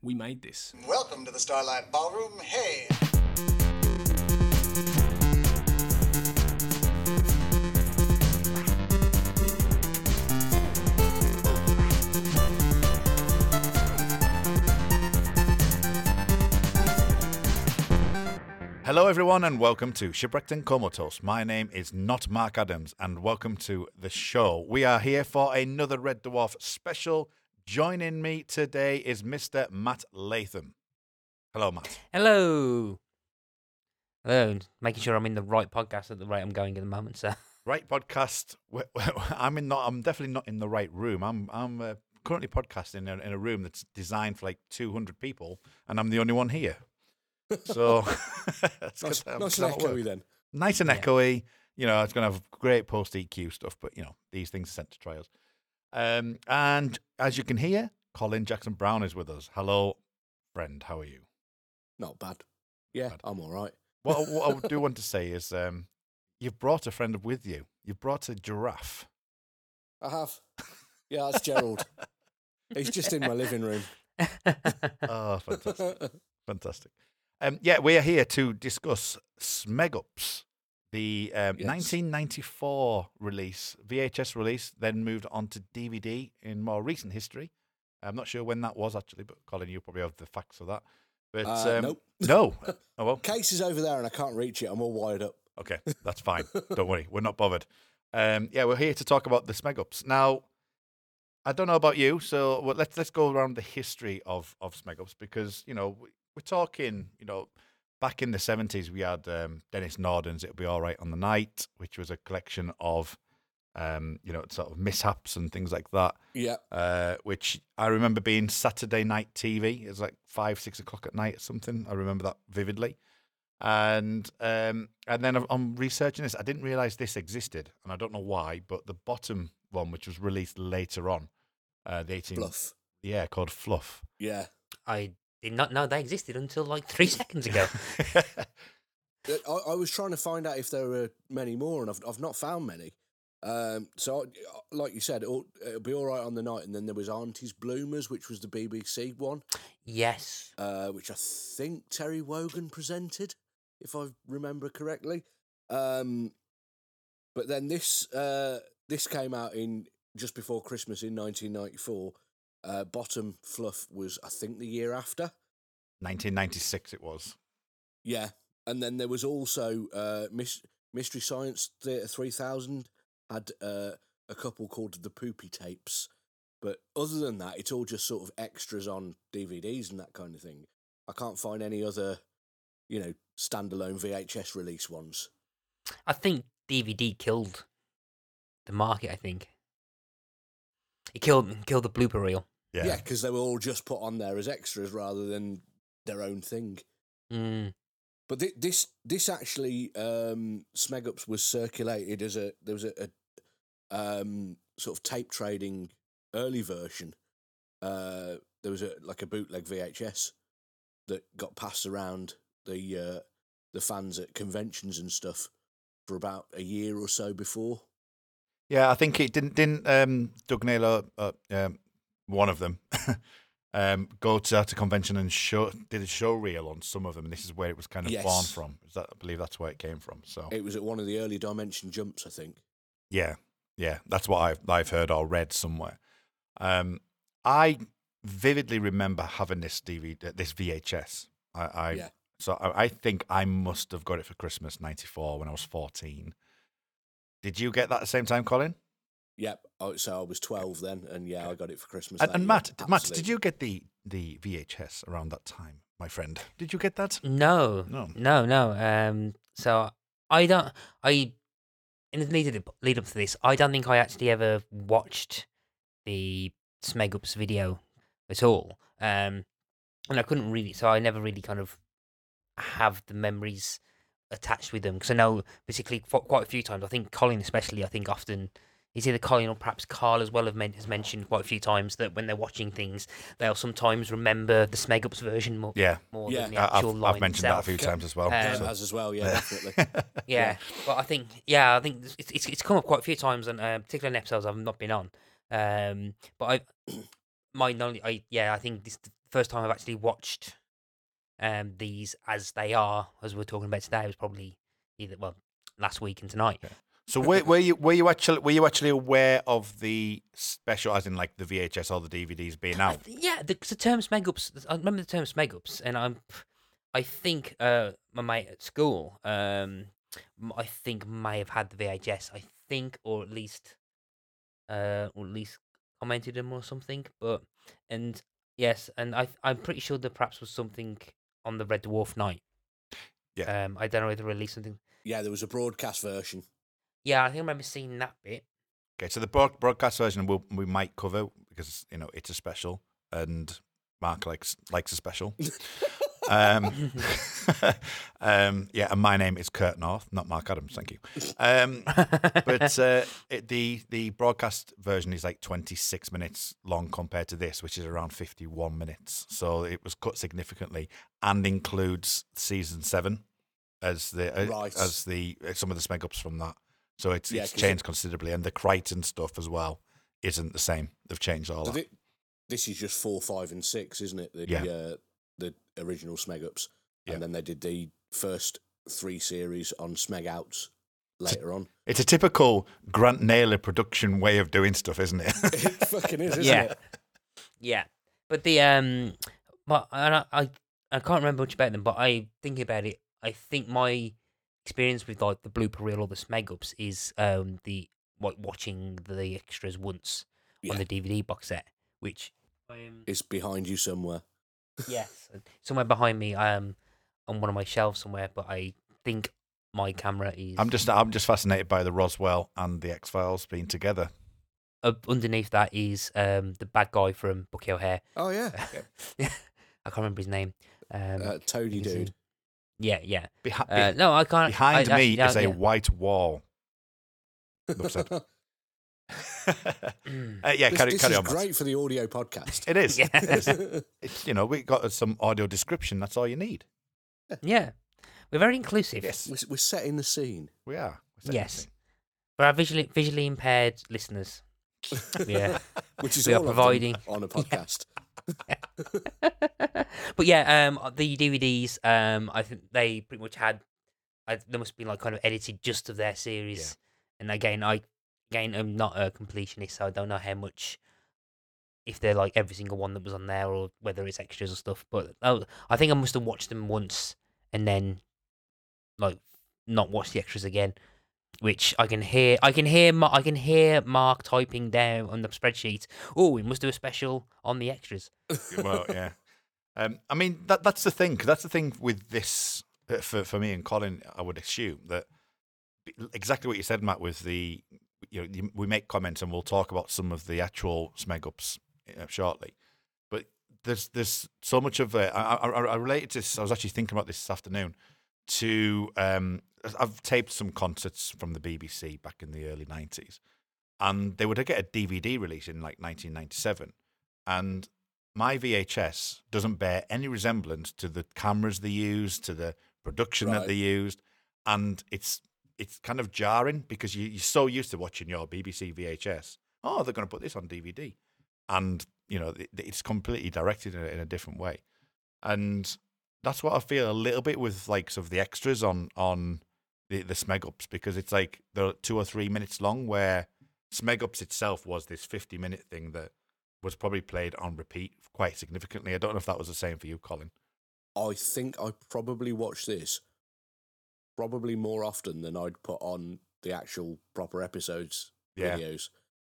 We made this. Welcome to the Starlight Ballroom. Hey! Hello everyone and welcome to Shipwrecked and Comatose. My name is not Mark Adams and welcome to the show. We are here for another Red Dwarf special. Joining me today is Mr. Matt Latham. Hello, Matt. Hello. Hello. Making sure I'm in the right podcast at the rate I'm going at the moment, so. Right podcast. I'm definitely not in the right room. I'm currently podcasting in a room that's designed for like 200 people, and I'm the only one here. So Nice and echoey then. Nice and echoey. You know, it's going to have great post EQ stuff, but you know, these things are sent to trials. And as you can hear, Colin Jackson Brown is with us. Hello, friend. How are you? Not bad. Yeah, Bad. I'm all right. What I do want to say is, you've brought a friend with you. You've brought a giraffe. I have. Yeah, that's Gerald. He's just in my living room. Oh, fantastic. Fantastic. Yeah, we are here to discuss Smegups, the 1994 release, VHS release, then moved on to DVD in more recent history. I'm not sure when that was, actually, but Colin, you probably have the facts of that. But Nope. No. Oh, well. Case is over there and I can't reach it. I'm all wired up. Okay, that's fine. Don't worry. We're not bothered. Yeah, we're here to talk about the Smegups. Now, I don't know about you, so let's go around the history of Smegups because, you know, we're talking, you know, back in the 70s, we had Dennis Norden's It'll Be All Right on the Night, which was a collection of, you know, sort of mishaps and things like that. Yeah. Which I remember being Saturday night TV. It was like 5, 6 o'clock at night or something. I remember that vividly. And then I'm researching this. I didn't realize this existed, and I don't know why. But the bottom one, which was released later on, the 18, Fluff. yeah, called Fluff. Yeah. I did not know they existed until like 3 seconds ago. I was trying to find out if there were many more, and I've not found many. So, like you said, it'll be all right on the night, and then there was Auntie's Bloomers, which was the BBC one. Yes. Which I think Terry Wogan presented, if I remember correctly. But then this came out in just before Christmas in 1994. Bottom Fluff was, I think, the year after. 1996 it was. Yeah, and then there was also Mystery Science Theatre 3000 had a couple called the Poopy Tapes. But other than that, it's all just sort of extras on DVDs and that kind of thing. I can't find any other, you know, standalone VHS release ones. I think DVD killed the market, I think. It killed the blooper reel. Yeah, because they were all just put on there as extras rather than their own thing. Mm. But this actually, Smegups was circulated as there was a sort of tape trading early version. There was a bootleg VHS that got passed around the fans at conventions and stuff for about a year or so before. Yeah, I think it didn't Doug Naylor, one of them, go to a convention and did a show reel on some of them, and this is where it was kind of born from. I believe that's where it came from. So it was at one of the early Dimension jumps, I think. Yeah, that's what I've heard or read somewhere. I vividly remember having this this VHS. So I think I must have got it for Christmas '94 when I was 14. Did you get that at the same time, Colin? Yep. So I was 12 then, and I got it for Christmas. And Matt, did you get the VHS around that time, my friend? Did you get that? No. So I don't. In the lead up to this, I don't think I actually ever watched the Smegups video at all. And I couldn't really, so I never really kind of have the memories attached with them. Because I know, particularly quite a few times, I think Colin especially, I think often, it's either Colin or perhaps Carl as well has mentioned quite a few times that when they're watching things, they'll sometimes remember the Smegups version more than the actual line I've mentioned itself. that a few times as well. Has as well, yeah, definitely. But I think it's come up quite a few times, and particularly in episodes I've not been on. But I think this first time I've actually watched these as they are, as we're talking about today, was probably last week and tonight. So were you actually aware of the special, as in like the VHS or the DVDs being out? The term Smegups. I remember the term Smegups, and I think my mate at school, I think may have had the VHS. I think, or at least commented them or something. Yes, and I'm pretty sure there perhaps was something on the Red Dwarf night. Yeah. I don't know whether they released something. Yeah, there was a broadcast version. Yeah, I think I remember seeing that bit. Okay, so the broadcast version we might cover because it's a special, and Mark likes a special. And my name is Kurt North, not Mark Adams. Thank you. But the broadcast version is like 26 minutes long compared to this, which is around 51 minutes. So it was cut significantly and includes season 7 as some of the Smegups from that. So it's changed considerably, and the Crichton stuff as well isn't the same. They've changed all that. This is just 4, 5, and 6, isn't it? The original Smegups, and then they did the first 3 series on Smegouts later on. It's a typical Grant Naylor production way of doing stuff, isn't it? It fucking is, isn't it? Yeah. But I can't remember much about them, but I thinking about it, I think my experience with like the blooper reel or the Smegups is watching the extras once on the DVD box set, which is behind you somewhere. Yes, somewhere behind me, on one of my shelves somewhere. But I think my camera is. I'm just fascinated by the Roswell and the X-Files being together. Underneath that is the bad guy from Bucky O'Hare. Oh yeah, I can't remember his name. Toady dude. Yeah. No, I can't. Behind me is a white wall. This carry on. It's great for the audio podcast. It is. Yeah. It's we got some audio description. That's all you need. Yeah, we're very inclusive. Yes, we're setting the scene. We are. Yes, for our visually impaired listeners. Yeah, which is we all are providing on a podcast. But yeah, the DVDs, I think they pretty much had. They must have been like kind of edited just of their series. And again, I'm not a completionist, so I don't know how much, if they're like every single one that was on there, or whether it's extras or stuff. But I think I must have watched them once and then like not watched the extras again. Which I can hear Mark typing down on the spreadsheet. Oh, we must do a special on the extras. Well, yeah. I mean that's the thing. 'Cause that's the thing with this for me and Colin. I would assume that exactly what you said, Matt. With we make comments and we'll talk about some of the actual Smegups shortly. But there's so much of it. I related to this. I was actually thinking about this afternoon. I've taped some concerts from the BBC back in the early 90s, and they would get a DVD release in like 1997, and my VHS doesn't bear any resemblance to the cameras they used, to the production that they used, and it's kind of jarring because you're so used to watching your BBC VHS. Oh, they're going to put this on DVD, and it's completely directed in a different way, and that's what I feel a little bit with like sort of the extras on the Smegups, because it's like they're 2 or 3 minutes long, where Smegups itself was this 50-minute thing that was probably played on repeat quite significantly. I don't know if that was the same for you, Colin. I think I probably watched this probably more often than I'd put on the actual proper episodes videos.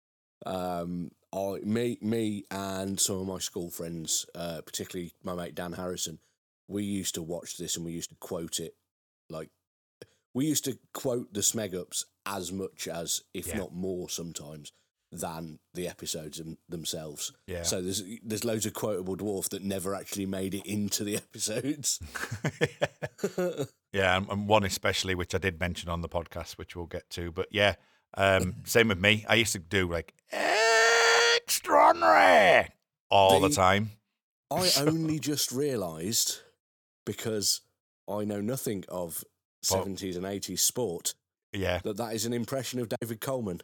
Me and some of my school friends, particularly my mate Dan Harrison, we used to watch this and we used to quote it. Like, we used to quote the Smegups as much as, if not more sometimes, than the episodes themselves. Yeah. So there's loads of quotable dwarf that never actually made it into the episodes. Yeah, and one especially, which I did mention on the podcast, which we'll get to. But yeah, same with me. I used to do like extraordinary all the time. I only just realised, because I know nothing of 70s and 80s sport, that is an impression of David Coleman.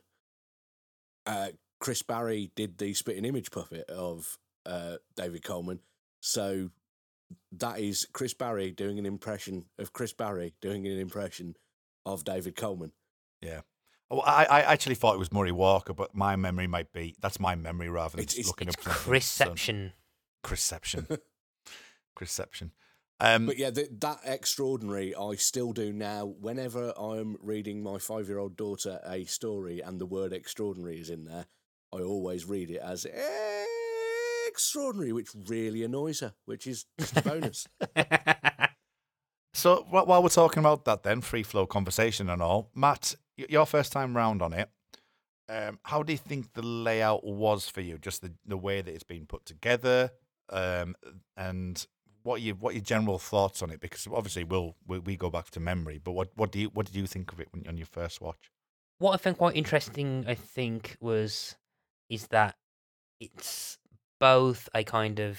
Chris Barry did the spitting image puppet of David Coleman, So that is Chris Barry doing an impression of Chris Barry doing an impression of David Coleman. Yeah. Oh, I actually thought it was Murray Walker, but my memory might be that's my memory rather than just looking up something. Chrisception. Chrisception. Chrisception. But yeah, that extraordinary, I still do now. Whenever I'm reading my 5-year-old daughter a story and the word extraordinary is in there, I always read it as extraordinary, which really annoys her, which is just a bonus. So while we're talking about that then, free flow conversation and all, Matt, your first time round on it, how do you think the layout was for you? Just the way that it's been put together, and what your general thoughts on it? Because obviously we go back to memory, but what did you think of it on your first watch? What I found quite interesting, is that it's both a kind of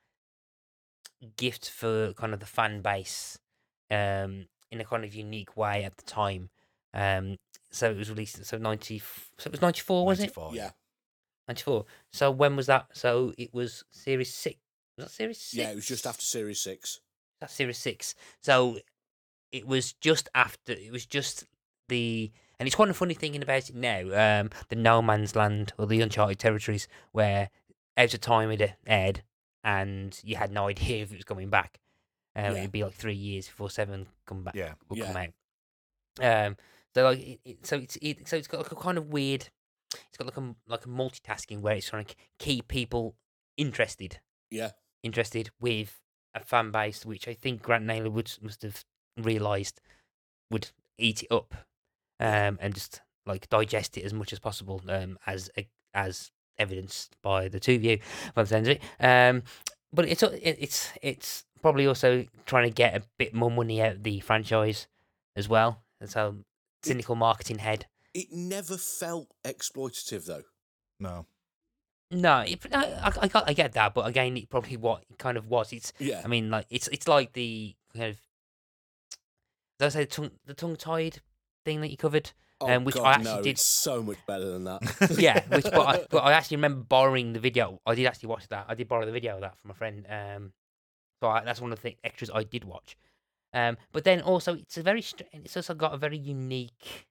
gift for kind of the fan base, in a kind of unique way at the time. So it was released. So it was 94, was it? 94, Yeah. 94. So when was that? So it was Series 6. Was that Series 6? Yeah, it was just after Series 6. That's Series 6. So it was just after. It was just the. And it's quite a funny thinking about it now. The No Man's Land or the Uncharted Territories, where out of time it aired, and you had no idea if it was coming back. It'd be like 3 years before 7 come back. Yeah. Would come out. So like, so it's got like a kind of weird. It's got like a multitasking where it's trying to keep people interested with a fan base, which I think Grant Naylor must have realised would eat it up, and just like digest it as much as possible, as evidenced by the two of you by the sounds of it. But it's probably also trying to get a bit more money out of the franchise as well. That's how cynical marketing head. It never felt exploitative, though. No. No, I get that, but again, it probably what it kind of was. I mean, like it's like the kind of, did I say the tongue-tied thing that you covered? Which God, I actually did. It's so much better than that. Yeah, but I actually remember borrowing the video. I did actually watch that. I did borrow the video of that from a friend. So that's one of the extras I did watch. But then also it's also got a very unique.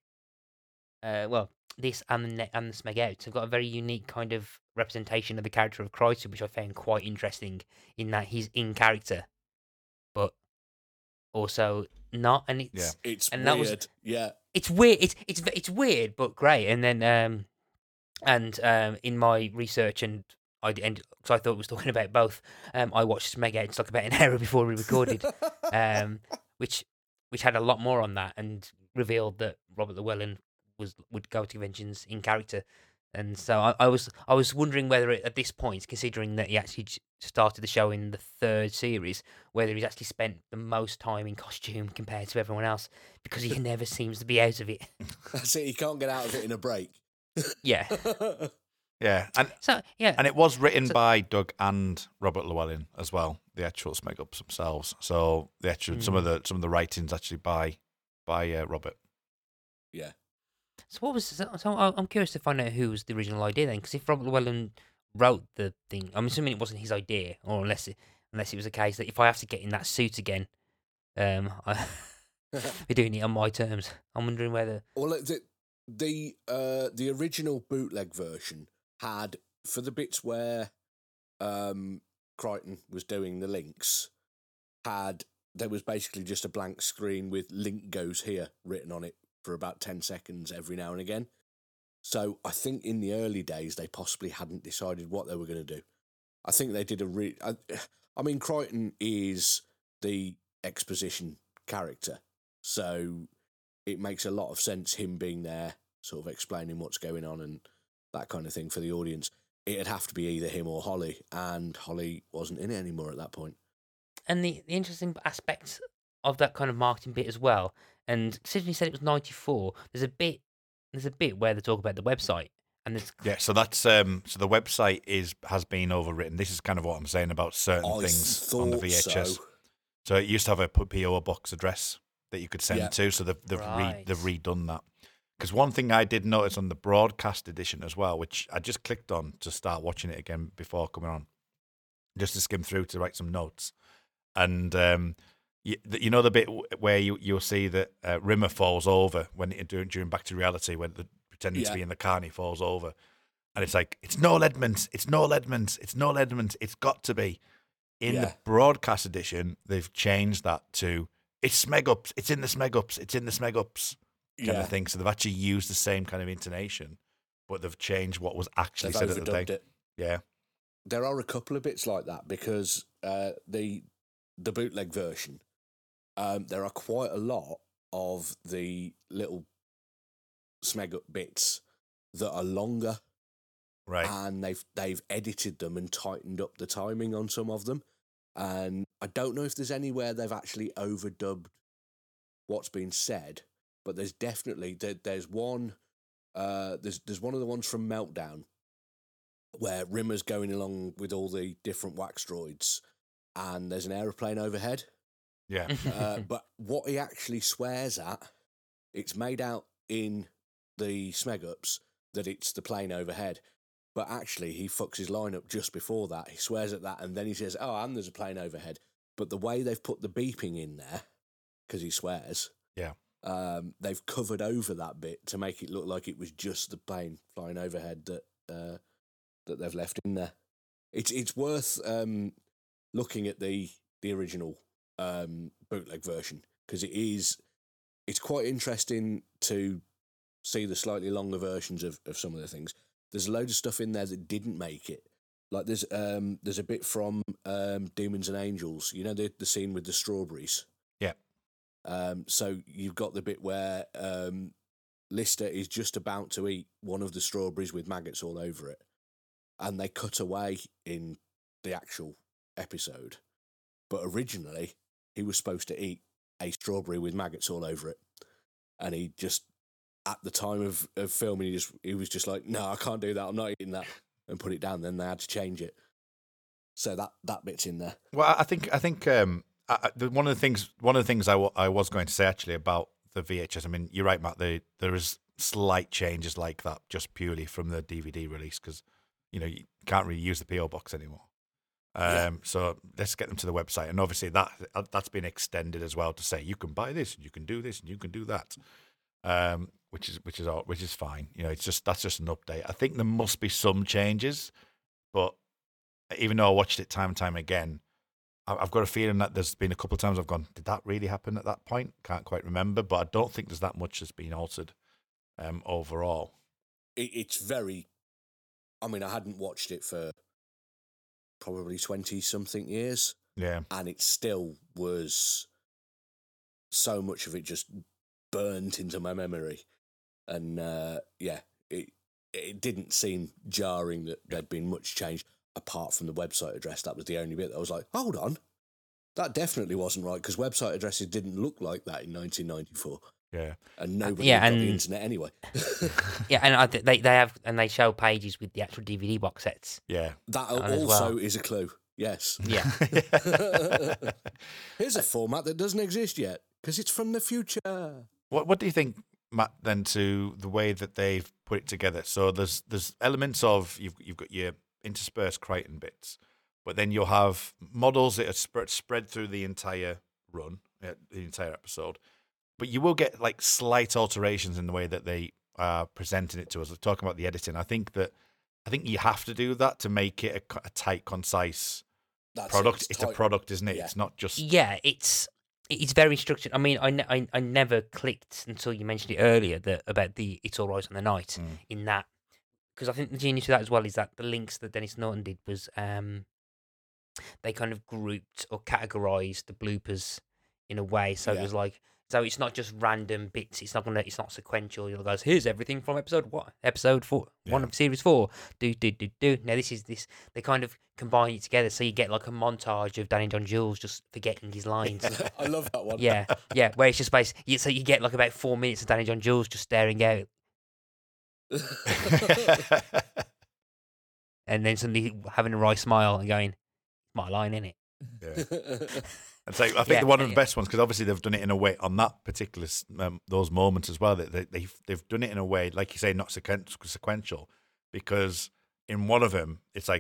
This and the Smeg Out have got a very unique kind of representation of the character of Krycer, which I found quite interesting. In that he's in character, but also not, and it's and weird. It's weird. It's weird, but great. And then in my research, and because I thought we was talking about both. I watched Smeg Out. It's like about an hour before we recorded, which had a lot more on that, and revealed that Robert Llewellyn would go to conventions in character. And so I was wondering whether at this point, considering that he actually started the show in the 3rd series, whether he's actually spent the most time in costume compared to everyone else, because he never seems to be out of it. That's it. He can't get out of it in a break. Yeah. Yeah, and it was written by Doug and Robert Llewellyn as well, the actual Smeg Ups themselves. So the actual some of the writings actually by Robert. Yeah. So what was? So I'm curious to find out who was the original idea then, because if Robert Llewellyn wrote the thing, I'm assuming it wasn't his idea, or unless it was a case that if I have to get in that suit again, we're doing it on my terms. I'm wondering whether. Well, the original bootleg version had, for the bits where Crichton was doing the links, there was basically just a blank screen with "link goes here" written on it for about 10 seconds every now and again. So I think in the early days they possibly hadn't decided what they were going to do. I think they did I mean, Crichton is the exposition character, so it makes a lot of sense him being there, sort of explaining what's going on and that kind of thing for the audience. It'd have to be either him or Holly, and Holly wasn't in it anymore at that point. And the interesting aspect of that kind of marketing bit as well, and considering you said it was 94, there's a bit where they talk about the website, and so that's so the website has been overwritten. This is kind of what I'm saying about certain things on the VHS. So it used to have a PO box address that you could send to, so they've redone that. Because one thing I did notice on the broadcast edition as well, which I just clicked on to start watching it again before coming on, just to skim through to write some notes. And you know the bit where you'll see that Rimmer falls over during Back to Reality when they're pretending to be in the car and he falls over. And it's like, it's Noel Edmonds, it's Noel Edmonds, it's Noel Edmonds, it's got to be. In the broadcast edition, they've changed that to, it's Smegups, it's in the Smegups, it's in the Smegups kind of thing. So they've actually used the same kind of intonation, but they've changed what was actually said at the thing. Yeah. There are a couple of bits like that because the bootleg version, there are quite a lot of the little Smegup bits that are longer. Right. And they've edited them and tightened up the timing on some of them. And I don't know if there's anywhere they've actually overdubbed what's been said, but there's definitely there's one there's one of the ones from Meltdown where Rimmer's going along with all the different wax droids and there's an aeroplane overhead. Yeah. But what he actually swears at, it's made out in the Smegups that it's the plane overhead. But actually, he fucks his line up just before that. He swears at that, and then he says, "Oh, and there's a plane overhead." But the way they've put the beeping in there, because he swears, they've covered over that bit to make it look like it was just the plane flying overhead that they've left in there. It's worth looking at the original bootleg version because it's quite interesting to see the slightly longer versions of some of the things. There's a load of stuff in there that didn't make it. Like there's a bit from Demons and Angels. You know the scene with the strawberries. Yeah. So you've got the bit where Lister is just about to eat one of the strawberries with maggots all over it, and they cut away in the actual episode. But originally, he was supposed to eat a strawberry with maggots all over it, and he just. At the time of filming, he was just like, "No, I can't do that. I'm not eating that," and put it down. Then they had to change it, so that bit's in there. Well, I think one of the things I was going to say actually about the VHS. I mean, you're right, Matt. There is slight changes like that just purely from the DVD release because you can't really use the PO box anymore. So let's get them to the website, and obviously that's been extended as well to say you can buy this, and you can do this, and you can do that. Which is fine. That's just an update. I think there must be some changes, but even though I watched it time and time again, I've got a feeling that there's been a couple of times I've gone, did that really happen at that point? Can't quite remember, but I don't think there's that much that's been altered overall. It's very. I mean, I hadn't watched it for probably 20-something years. Yeah, and it still was. So much of it just burnt into my memory. And it didn't seem jarring that there'd been much change apart from the website address. That was the only bit that I was like, hold on, that definitely wasn't right because website addresses didn't look like that in 1994. Yeah, and nobody had the internet anyway. Yeah, and they have and they show pages with the actual DVD box sets. Yeah, that also is a clue. Yes. Yeah. Here's a format that doesn't exist yet because it's from the future. What do you think, Matt, then, to the way that they've put it together? So there's elements of you've got your interspersed Crichton bits, but then you'll have models that are spread through the entire run, the entire episode. But you will get like slight alterations in the way that they are presenting it to us. We're talking about the editing. I think you have to do that to make it a tight, concise product. It's a product, isn't it? Yeah. It's not just It's very structured. I mean, I never clicked until you mentioned it earlier about the It's All Right on the Night in that. Because I think the genius of that as well is that the links that Dennis Norton did was they kind of grouped or categorized the bloopers in a way. So it was like, so it's not just random bits. It's not sequential. It goes, here's everything from episode 4, 1 of series 4. Do. Now this. They kind of combine it together, so you get like a montage of Danny John Jules just forgetting his lines. I love that one. Yeah. Where it's just basically, so you get like about 4 minutes of Danny John Jules just staring out, and then suddenly having a wry smile and going, "My line, innit?" Yeah. And so I think one of the best ones, because obviously they've done it in a way on that particular those moments as well, that they've done it in a way, like you say, not sequential, because in one of them it's like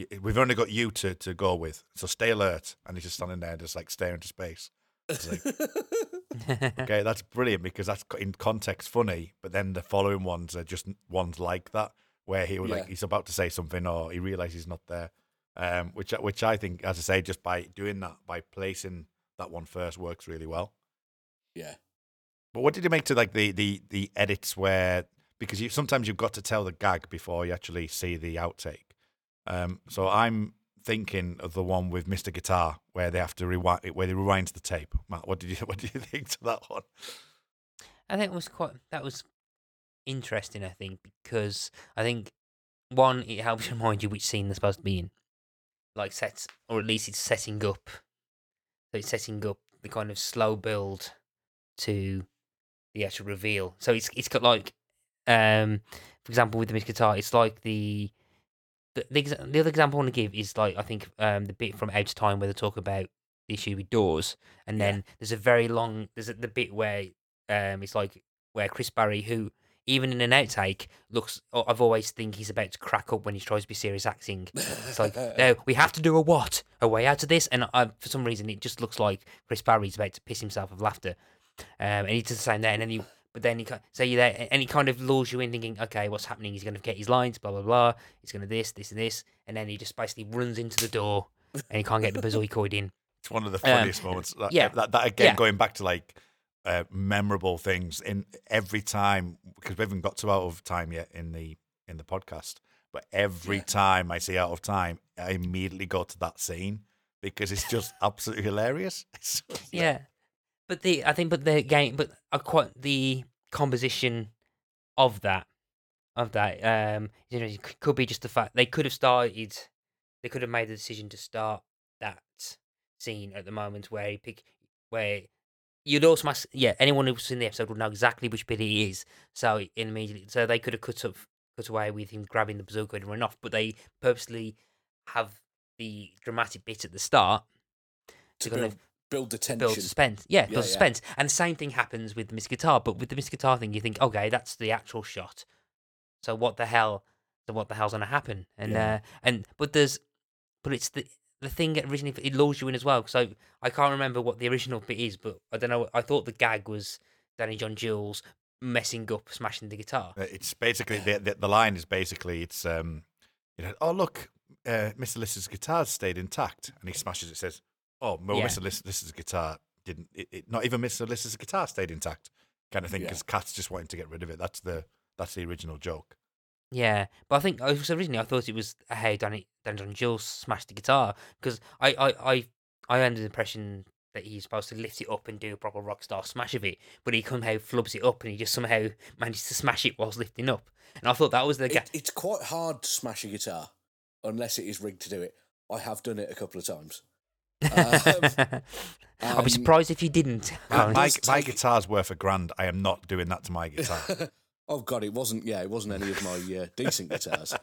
we've only got you to go with, so stay alert. And he's just standing there, just like staring into space. It's like, okay, that's brilliant because that's in context funny, but then the following ones are just ones like that where he like he's about to say something or he realizes he's not there, which I think, as I say, just by doing that, by placing that one first, works really well. Yeah. But what did you make to like the edits where, because sometimes you've got to tell the gag before you actually see the outtake. So I'm thinking of the one with Mr. Guitar where they have to rewind, where they rewind the tape. Matt, what did you think to that one? I think that was interesting. I think because I think one, it helps remind you which scene they're supposed to be in, like sets, or at least it's setting up. So it's setting up the kind of slow build to the actual reveal. So it's got like, for example, with the Miss Guitar, it's like the other example I want to give is like, I think the bit from Out of Time where they talk about the issue with doors, and then there's a very long the bit where it's like where Chris Barry, who even in an outtake looks, I've always think he's about to crack up when he tries to be serious acting. It's like, no, we have to do a way out of this, and for some reason it just looks like Chris Barry's about to piss himself of laughter, and he does the same there, and then But then you're there, and he kind of lures you in, thinking, okay, what's happening? He's going to get his lines, blah blah blah. He's going to this, and this, and then he just basically runs into the door, and he can't get the bazookoid in. It's one of the funniest moments. That again, going back to like memorable things in every time, because we haven't got to Out of Time yet in the podcast, but every time I see Out of Time, I immediately go to that scene because it's just absolutely hilarious. Yeah. But the composition of that, it could be just the fact they could have made the decision to start that scene at the moment where you'd automatically, anyone who's seen the episode would know exactly which bit it is. So they could have cut away with him grabbing the bazooka and run off, but they purposely have the dramatic bit at the start to build the tension. Build suspense. Build suspense. And the same thing happens with the Miss Guitar, but with the Miss Guitar thing, you think, okay, that's the actual shot. So what the hell's going to happen? And but it's the thing that originally it lures you in as well. So I can't remember what the original bit is, but I don't know. I thought the gag was Danny John Jules messing up, smashing the guitar. It's basically the line is basically it's oh look, Mr. Liss's guitar stayed intact, and he smashes it. Says, oh, well, Mr. Liss's guitar didn't. Not even Mr. Liss's guitar stayed intact, kind of thing. Because Cat's just wanting to get rid of it. That's the original joke. Yeah, but I think originally I thought it was how Danny John Jules smashed the guitar, because I under the impression that he's supposed to lift it up and do a proper rock star smash of it, but he somehow flubs it up and he just somehow manages to smash it whilst lifting up. And I thought that was the It's quite hard to smash a guitar unless it is rigged to do it. I have done it a couple of times. I'd be surprised if you didn't. My guitar's worth $1,000. I am not doing that to my guitar. Oh God, it wasn't any of my decent guitars.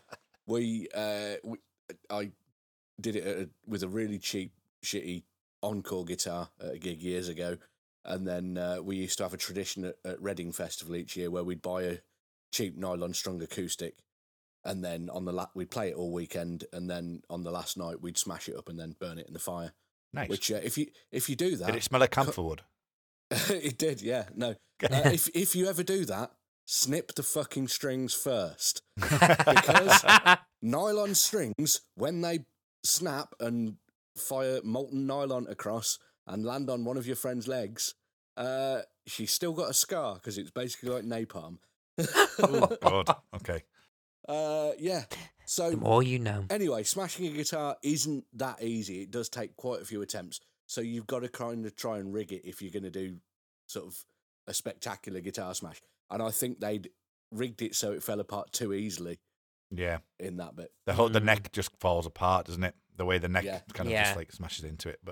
I did it with a really cheap, shitty Encore guitar at a gig years ago, and then we used to have a tradition at Reading Festival each year where we'd buy a cheap nylon strung acoustic, and then we'd play it all weekend, and then on the last night we'd smash it up and then burn it in the fire. Nice. Which if you do that, did it smell like camphor wood? It did, yeah. No, if you ever do that, snip the fucking strings first, because nylon strings, when they snap and fire molten nylon across and land on one of your friend's legs, she's still got a scar because it's basically like napalm. Oh God. Okay. Yeah. So the more you know. Anyway, smashing a guitar isn't that easy. It does take quite a few attempts. So you've got to kind of try and rig it if you're going to do sort of a spectacular guitar smash. And I think they'd rigged it so it fell apart too easily. Yeah. In that bit. The neck just falls apart, doesn't it? The way the neck kind of just like smashes into it. But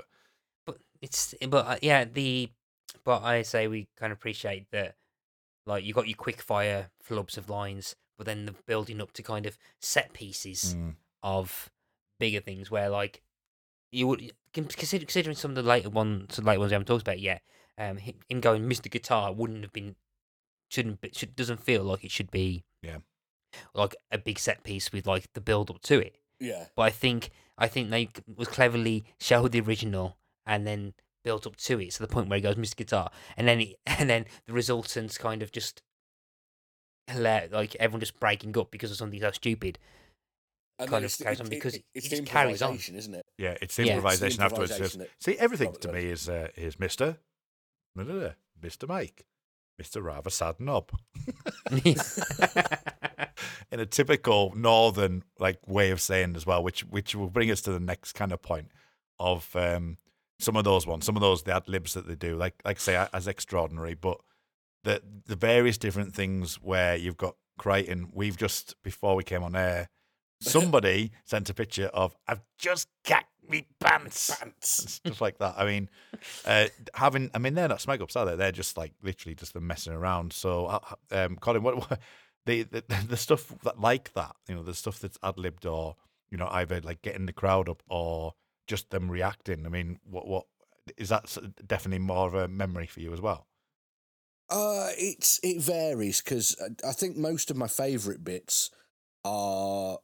I say we kind of appreciate that, like, you got your quick fire flubs of lines, but then the building up to kind of set pieces of bigger things where, like, you would considering some of the later ones we haven't talked about yet. Him going Mr. Guitar doesn't feel like it should be like a big set piece with like the build up to it. Yeah. But I think they was cleverly showed the original and then built up to it to the point where he goes Mr. Guitar, and then the resultant kind of just like everyone just breaking up because of something so stupid. And Kind then of carries on because it's it the just carries on. improvisation, isn't it? Yeah, it's the Yeah. improvisation It's the afterwards. improvisation Just, that see, everything Robert to does. me is Mr. Mr. Mike, Mr. Rather Sad Knob. In a typical northern like way of saying as well, which will bring us to the next kind of point of some of those the ad libs that they do, like say as extraordinary, but the various different things where you've got Crichton. We've just before we came on air, somebody sent a picture of I've just cacked me pants and stuff like that. I mean, they're not smeg ups, are they? They're just like literally just them messing around. So, Colin, what the stuff that like that, the stuff that's ad libbed or either like getting the crowd up or just them reacting. I mean, what is that definitely more of a memory for you as well? It varies because I think most of my favourite bits are,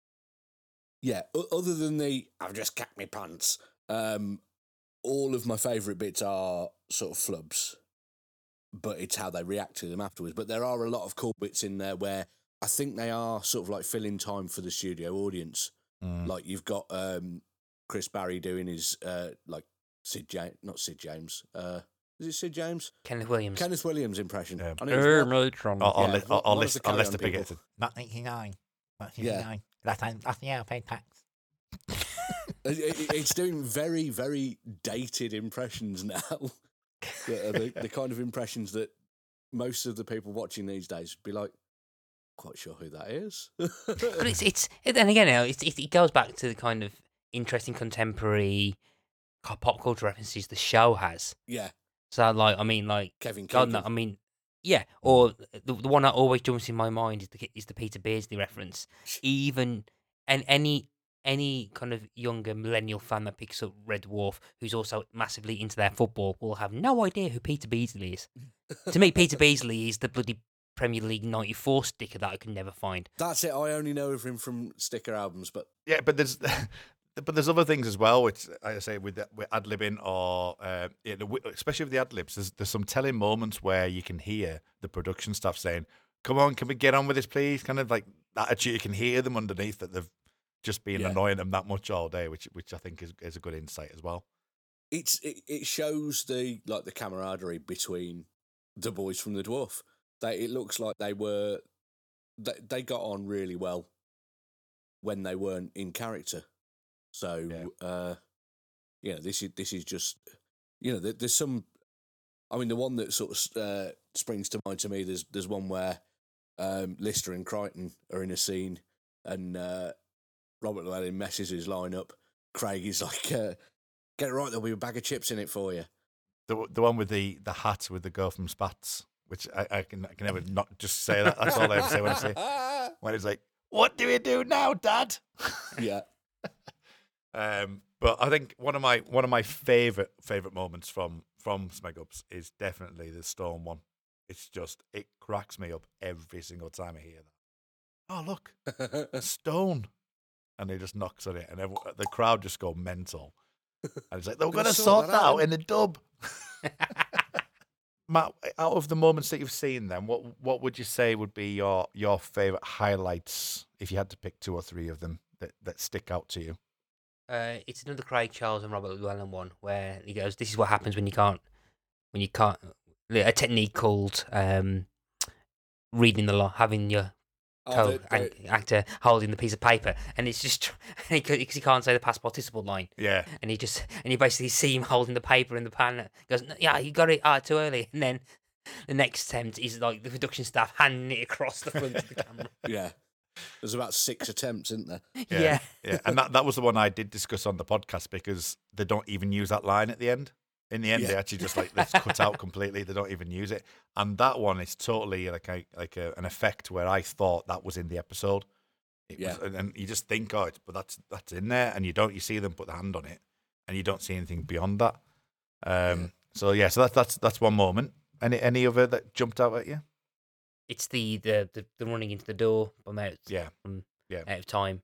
other than the I've just cacked my pants. All of my favourite bits are sort of flubs, but it's how they react to them afterwards. But there are a lot of cool bits in there where I think they are sort of like filling time for the studio audience. Like you've got Chris Barry doing his like not Sid James. Is it Sid James? Kenneth Williams impression. Yeah. I know Or one of the Carry Lester On people. Piggott. Not 89. Not 59. Last year I paid tax. It's doing very, very dated impressions now. the kind of impressions that most of the people watching these days would be like, quite sure who that is. But it's and again, it goes back to the kind of interesting contemporary pop culture references the show has. Yeah. So like Kevin God, Keegan. no, I mean, yeah. Or the one that always jumps in my mind is the Peter Beardsley reference. Even and any kind of younger millennial fan that picks up Red Dwarf, who's also massively into their football, will have no idea who Peter Beardsley is. To me, Peter Beardsley is the bloody Premier League '94 sticker that I could never find. That's it. I only know of him from sticker albums, but Yeah, but there's other things as well, which I say with ad libbing or especially with the ad libs. There's some telling moments where you can hear the production staff saying, "Come on, can we get on with this, please?" Kind of like that attitude. You can hear them underneath that they've just been annoying them that much all day, which I think is a good insight as well. it shows the camaraderie between the boys from the Dwarf. It looks like they got on really well when they weren't in character. So this is just there's some. I mean, the one that sort of springs to mind to me. There's one where Lister and Crichton are in a scene, and Robert Llewellyn messes his line up. Craig is like, "Get it right, there'll be a bag of chips in it for you." The one with the hat with the girl from Spats, which I can never not just say that. That's all I ever say when I say when it's like, "What do we do now, Dad?" Yeah. But I think one of my favorite moments from Smeg Ups is definitely the Stone one. It's just, it cracks me up every single time I hear that. Oh, look, Stone. And he just knocks on it, and the crowd just go mental. And it's like, they're going to sort that out in the dub. Matt, out of the moments that you've seen then, what would you say would be your favourite highlights, if you had to pick 2 or 3 of them that stick out to you? It's another Craig Charles and Robert Llewellyn one where he goes, "This is what happens when you can't." A technique called reading the law, having your actor holding the piece of paper, and it's just because he can't say the past participle line. Yeah, and you basically see him holding the paper in the pan. Goes, "Yeah, you got it. Too early." And then the next attempt is like the production staff handing it across the front of the camera. Yeah. There's about 6 attempts, isn't there? Yeah. And that was the one I did discuss on the podcast because they don't even use that line at the end. In the end, they actually just let's cut out completely. They don't even use it. And that one is totally like an effect where I thought that was in the episode. And you just think, but that's in there, and you see them put the hand on it, and you don't see anything beyond that. So that's one moment. Any other that jumped out at you? It's the running into the door. I'm out. Yeah. Out of time.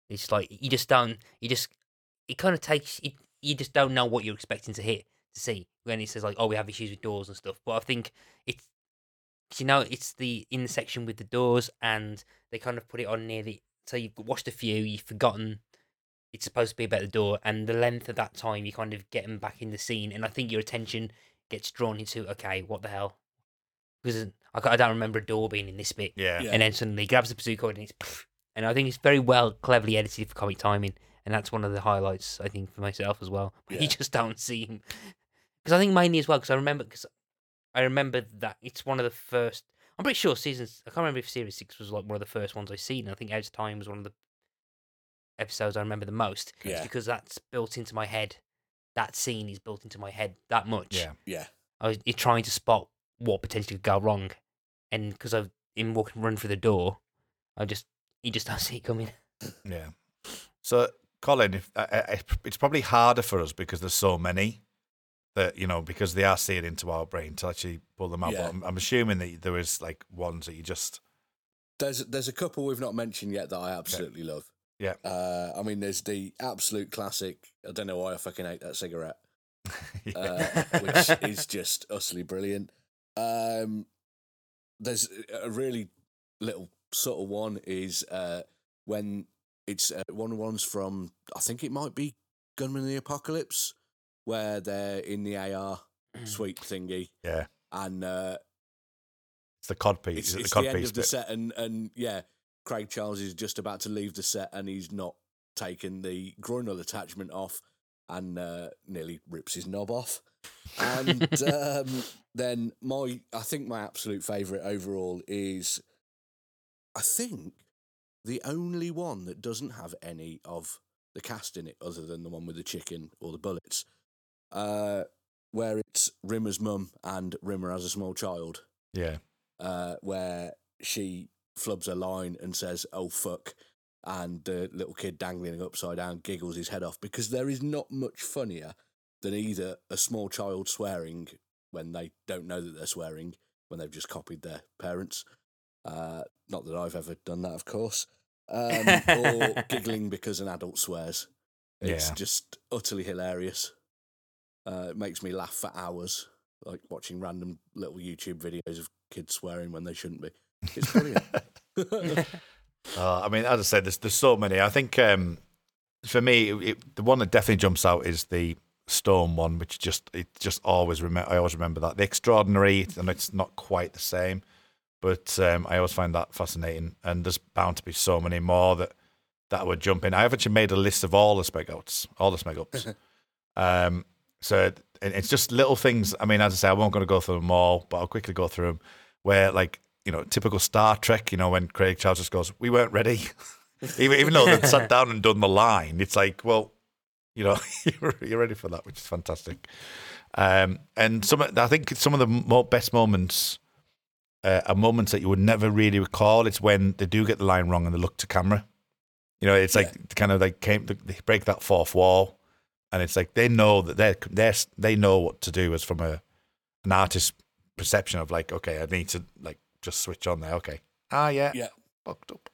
It's like you just don't. It kind of takes. You just don't know what you're expecting to see when it says like, oh, we have issues with doors and stuff. But I think it's it's in the section with the doors, and they kind of put it on near the. So you've watched a few, you've forgotten it's supposed to be about the door, and the length of that time you kind of get them back in the scene, and I think your attention gets drawn into, okay, what the hell? Because I don't remember a door being in this bit. Yeah. And then suddenly he grabs the bazooka and and I think it's very well, cleverly edited for comic timing, and that's one of the highlights, I think, for myself as well. Yeah. You just don't see him. Because I think mainly as well, because I remember that it's one of the first, I'm pretty sure I can't remember if Series 6 was like one of the first ones I seen. I think Out of Time was one of the episodes I remember the most. Yeah. It's because that's built into my head. That scene is built into my head that much. Yeah. Yeah. You're trying to spot what potentially could go wrong. And because I've in walking run through the door, you just don't see it coming. Yeah. So, Colin, it's probably harder for us because there's so many that, because they are seared into our brain to actually pull them out. Yeah. But I'm assuming that there is like ones that you just. There's a couple we've not mentioned yet that I absolutely love. Yeah. I mean, there's the absolute classic. I don't know why I fucking ate that cigarette, which is just utterly brilliant. There's a really little subtle one is when it's one's from, I think it might be Gunman of the Apocalypse, where they're in the AR suite thingy. Yeah. And it's the cod piece. it's the cod the end piece of the bit. set, and yeah, Craig Charles is just about to leave the set, and he's not taken the groinal attachment off, and nearly rips his knob off. And then I think my absolute favourite overall is, I think, the only one that doesn't have any of the cast in it, other than the one with the chicken or the bullets, where it's Rimmer's mum and Rimmer as a small child. Yeah. Where she flubs a line and says, "Oh fuck," and the little kid dangling upside down giggles his head off, because there is not much funnier than either a small child swearing when they don't know that they're swearing, when they've just copied their parents. Not that I've ever done that, of course. Or giggling because an adult swears. It's just utterly hilarious. It makes me laugh for hours, like watching random little YouTube videos of kids swearing when they shouldn't be. It's brilliant. I mean, as I said, there's so many. I think for me, the one that definitely jumps out is the Stone one, which I always remember that. The Extraordinary, and it's not quite the same, but I always find that fascinating. And there's bound to be so many more that would jump in. I have actually made a list of all the Smeg Ups. So it's just little things. I mean, as I say, I won't going to go through them all, but I'll quickly go through them. Where, like, typical Star Trek, when Craig Charles just goes, "We weren't ready," even though they'd sat down and done the line. It's like, well, you're ready for that, which is fantastic. And I think some of the best moments are moments that you would never really recall. It's when they do get the line wrong and they look to camera. It's like kind of like they break that fourth wall, and it's like they know that they know what to do as from an artist's perception of, like, okay, I need to, like, just switch on there. Okay, yeah, fucked up.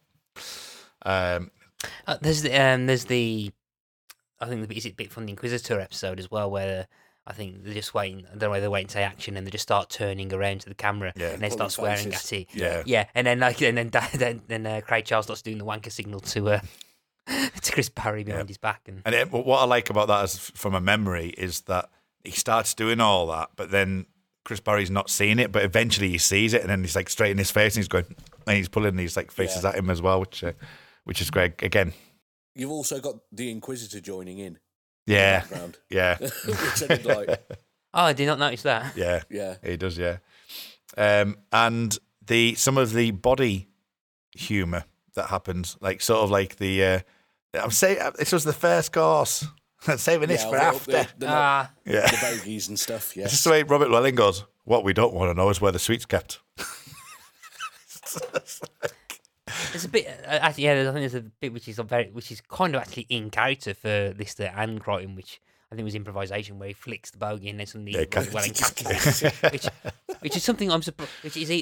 There's the I think is it bit from the Inquisitor episode as well, where I think they're just waiting. I don't know whether they're waiting to say action, and they just start turning around to the camera, and they start swearing at it. Yeah, and then Craig Charles starts doing the wanker signal to Chris Barry behind his back. And what I like about that, from a memory, is that he starts doing all that, but then Chris Barry's not seeing it, but eventually he sees it, and then he's like straight in his face, and he's going, and he's pulling these like faces at him as well, which is great. Again, you've also got the Inquisitor joining in. Yeah, the background. Yeah. Which I did like. Oh, I did not notice that. Yeah, he does. Yeah, and some of the body humor that happens, like sort of like the I'm saying this was the first course. Saving this for after. The bogies and stuff, It's just the way Robert Llewellyn goes, what we don't want to know is where the sweet's kept. There's a bit, I think there's a bit which is kind of actually in character for Lister and Crichton, which I think was improvisation, where he flicks the bogey and then suddenly Llewellyn catches it, which is something I'm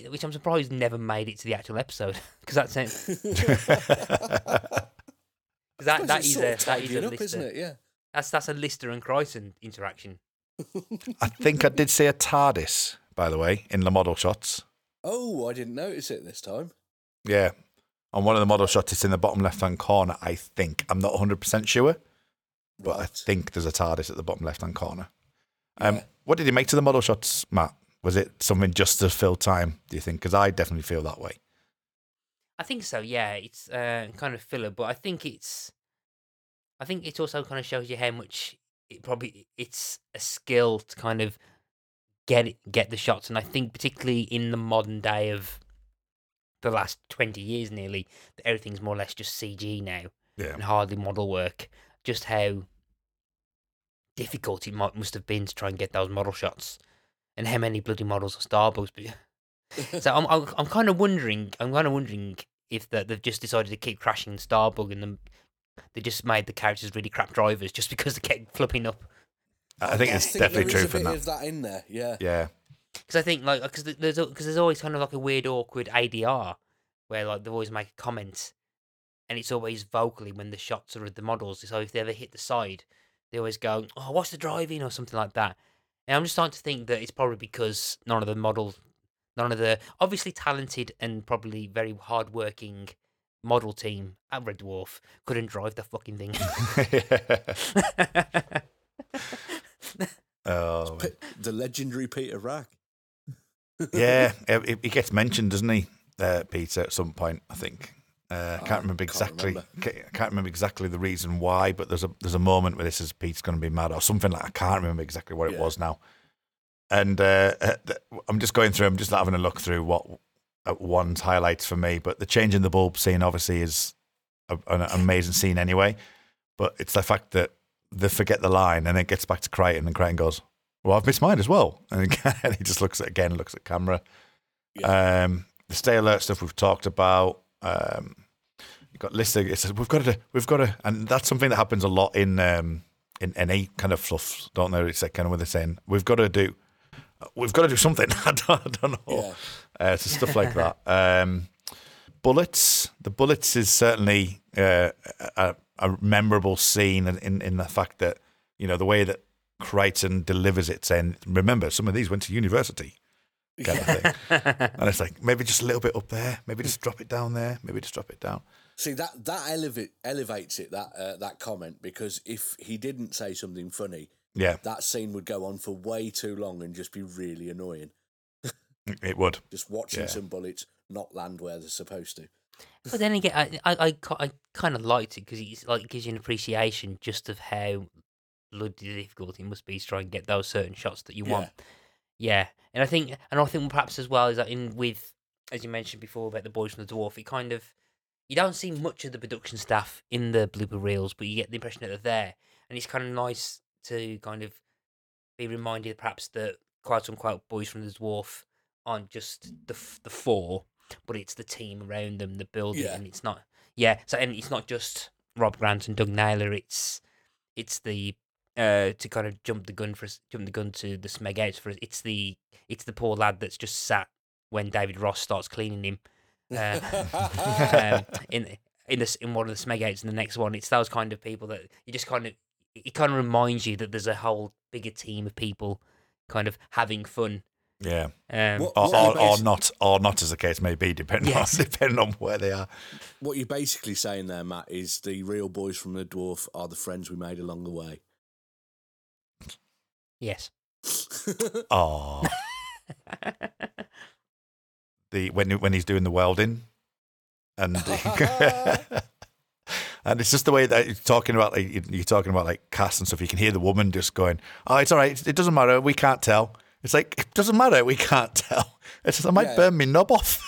surprised never made it to the actual episode, because that sounds. That Suppose it's is sort a of that is tidying a up, isn't Lister. it? Yeah. That's a Lister and Crichton interaction. I think I did see a TARDIS, by the way, in the model shots. Oh, I didn't notice it this time. Yeah. On one of the model shots, it's in the bottom left-hand corner, I think. I'm not 100% sure, but I Right. think there's a TARDIS at the bottom left-hand corner. Yeah. What did you make to the model shots, Matt? Was it something just to fill time, do you think? Because I definitely feel that way. I think so. Yeah, it's kind of filler, but I think it also kind of shows you how much it's a skill to kind of get the shots, and I think particularly in the modern day of the last 20 years nearly, that everything's more or less just CG now Yeah. and hardly model work. Just how difficult it must have been to try and get those model shots, and how many bloody models of Starbucks. So I'm kind of wondering. If they've just decided to keep crashing Starbug, and they just made the characters really crap drivers just because they kept flipping up. I think it's definitely there true is for a bit that. of that in there. Yeah. Yeah. Because I think because there's always kind of like a weird awkward ADR where like they always make a comment, and it's always vocally when the shots are of the models. So if they ever hit the side, they always go, "Oh, what's the driving?" or something like that. And I'm just starting to think that it's probably because none of the obviously talented and probably very hardworking model team at Red Dwarf couldn't drive the fucking thing. Oh, man. The legendary Peter Rack. Yeah, he gets mentioned, doesn't he, Peter, at some point? I think. I can't remember exactly. I can't remember exactly the reason why, but there's a moment where this is Pete's going to be mad or something like. I can't remember exactly what it was now. And I'm just going through. I'm just having a look through what one's highlights for me. But the change in the bulb scene obviously is an amazing scene anyway. But it's the fact that they forget the line and it gets back to Crichton, and Crichton goes, "Well, I've missed mine as well." And he just looks at camera. Yeah. The stay alert stuff we've talked about. You've got Lister. It says we've got to, and that's something that happens a lot in any kind of fluff, don't they? It's like kind of what they're saying. We've got to do something. I don't know. Yeah. So stuff like that. Bullets. The bullets is certainly a memorable scene in the fact that, you know, the way that Crichton delivers it, saying, "Remember, some of these went to university," kind of thing. And it's like, maybe just a little bit up there, maybe just drop it down there, maybe just drop it down. See, that elevates it, that comment, because if he didn't say something funny, Yeah, that scene would go on for way too long and just be really annoying. it would. Just watching Yeah. some bullets not land where they're supposed to. But then again, I kind of liked it because it gives you an appreciation just of how bloody difficult it must be to try and get those certain shots that you want. Yeah, and I think perhaps as well is that with, as you mentioned before about the boys from the dwarf, it kind of, you don't see much of the production staff in the blooper reels, but you get the impression that they're there, and it's kind of nice to kind of be reminded perhaps that quote unquote boys from the dwarf aren't just the four, but it's the team around them that build it, and it's not and it's not just Rob Grant and Doug Naylor. It's the to kind of jump the gun to the Smeg outs for it's the poor lad that's just sat when David Ross starts cleaning him in one of the Smeg outs, and the next one it's those kind of people that you just kind of, it kind of reminds you that there's a whole bigger team of people kind of having fun. Yeah. What Or not, as the case may be, depending on where they are. What you're basically saying there, Matt, is the real boys from the dwarf are the friends we made along the way. Yes. Oh, when he's doing the welding, and and it's just the way that you're talking about like cast and stuff. You can hear the woman just going, "Oh, it's all right. It doesn't matter. We can't tell." It's like, it doesn't matter. We can't tell. It's just, I might burn my knob off.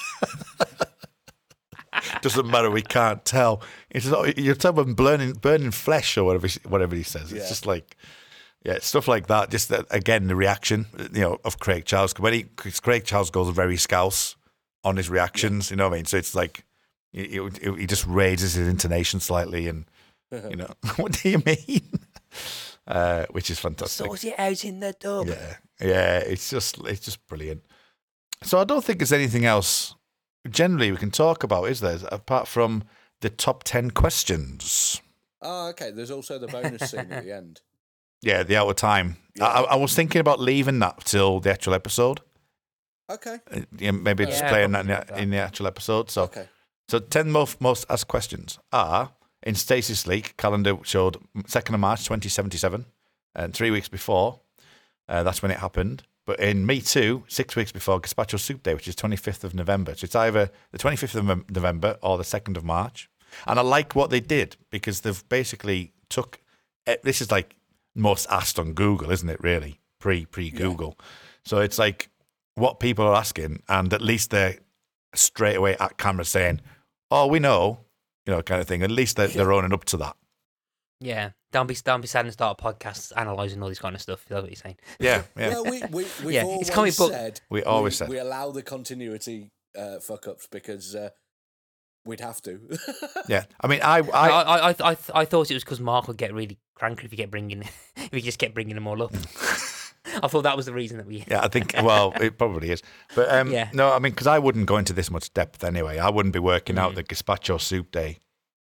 Doesn't matter. We can't tell. It's just, you're talking about burning flesh or whatever he says. It's just like, stuff like that. Just that, again, the reaction, of Craig Charles. Because Craig Charles goes very scouse on his reactions. You know what I mean? So it's like he just raises his intonation slightly, and what do you mean? Which is fantastic. Sort it out in the dub. Yeah, it's just brilliant. So I don't think there's anything else generally we can talk about, is there? Apart from the top 10 questions. Oh, okay. There's also the bonus scene at the end. Yeah, the out of time. Yeah. I was thinking about leaving that till the actual episode. Okay. Yeah, maybe just Yeah, playing that probably in the actual episode. So, Okay. so 10 most asked questions are, in Stasis Leak, calendar showed 2nd of March 2077, and 3 weeks before, that's when it happened. But in Me Too, 6 weeks before Gazpacho Soup Day, which is 25th of November. So it's either the 25th of November or the 2nd of March. And I like what they did because they've basically took, this is like most asked on Google, isn't it, really? Pre-Google. So it's like what people are asking, and at least they're straight away at camera saying, oh, we know, kind of thing. At least they're owning up to that. Yeah, don't be sad and start a podcast analysing all this kind of stuff. That's what you're saying. Yeah. Well, we've Yeah, always it's comic book. said We always said. we allow the continuity fuck ups because we'd have to. Yeah. I mean, I thought it was because Mark would get really cranky if he just kept bringing them all up. I thought that was the reason that we. Yeah, I think. Well, it probably is, but Yeah. no, I mean, because I wouldn't go into this much depth anyway. I wouldn't be working out the Gazpacho Soup Day.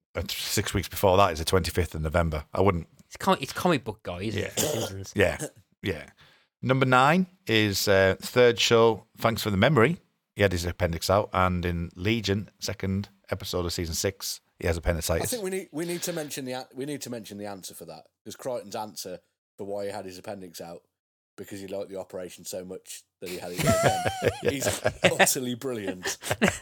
6 weeks before that is the 25th of November. I wouldn't. It's comic book guy, isn't it? Simpsons. Yeah, yeah. Number 9 is third show. Thanks for the memory. He had his appendix out, and in Legion, 2nd episode of season 6, he has I appendicitis. think we need to mention the answer for that, because Crichton's answer for why he had his appendix out, because he liked the operation so much that he had it again. He's utterly brilliant.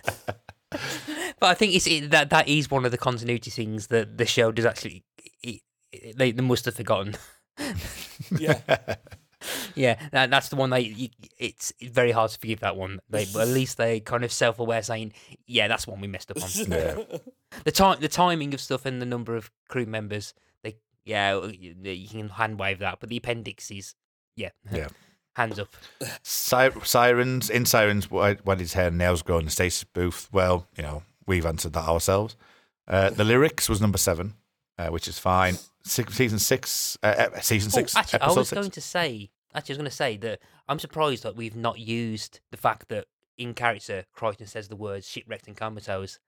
But I think that is one of the continuity things that the show does actually. They must have forgotten. Yeah. Yeah, that's the one it's very hard to forgive that one. But at least they kind of self-aware, saying, "Yeah, that's one we messed up on." Yeah. The timing of stuff and the number of crew members, you can hand wave that, but the appendix is, yeah, hands up. Sirens, why did his hair and nails grow in the stasis booth? Well, we've answered that ourselves. The lyrics was number 7, which is fine. Season 6, Actually, episode I was 6. going to say that I'm surprised that we've not used the fact that in character Crichton says the words shipwrecked and comatose.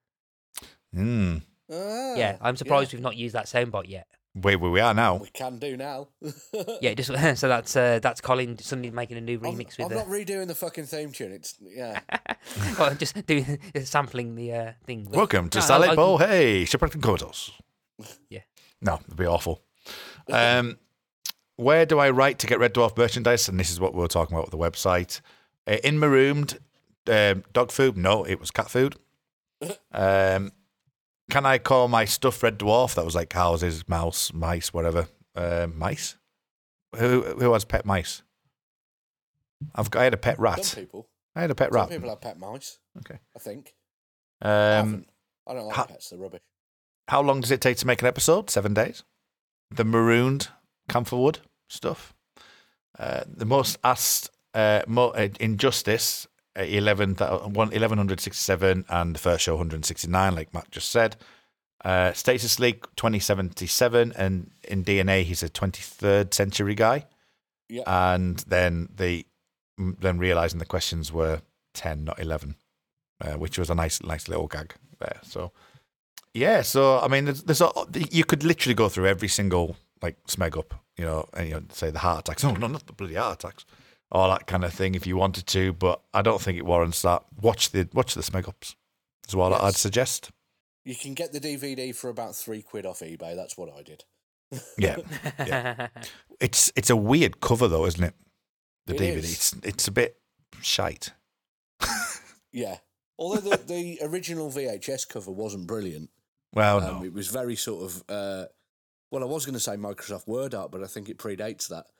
Yeah, I'm surprised we've not used that soundbite yet. Where we are now. We can do now. Yeah, just so that's Colin suddenly making a new remix I'm with not redoing the fucking theme tune. It's well, just sampling the thing. Welcome to No, Salad I- Bowl. Hey, shipwrecked and comatose. Yeah. No, it'd be awful. Where do I write to get Red Dwarf merchandise? And this is what we were talking about with the website. In Marooned, dog food? No, it was cat food. Can I call my stuffed Red Dwarf? That was like houses, mouse, mice, whatever. Mice? Who has pet mice? I had a pet rat. Some people. I had a pet Some rat. people have pet mice. Okay. I think. I Um, don't like ha- pets. They're rubbish. how long does it take to make an episode? 7 days. The Marooned Camphorwood stuff. The most asked Injustice, 1167, and the first show 169, like Matt just said. Stasis Leak 2077, and in DNA he's a 23rd century guy. Yeah. And then realizing the questions were 10, not 11, which was a nice little gag there. So yeah, so I mean, you could literally go through every single smeg up, and say the heart attacks. No, not the bloody heart attacks. All that kind of thing if you wanted to, but I don't think it warrants that. Watch the smeg ups is what Yes. I'd suggest. You can get the DVD for about £3 off eBay. That's what I did. Yeah. Yeah. It's a weird cover though, isn't it? The It DVD. is. It's a bit shite. Yeah. Although the original VHS cover wasn't brilliant. Well, no. It was very sort of, well, I was going to say Microsoft Word art, but I think it predates that.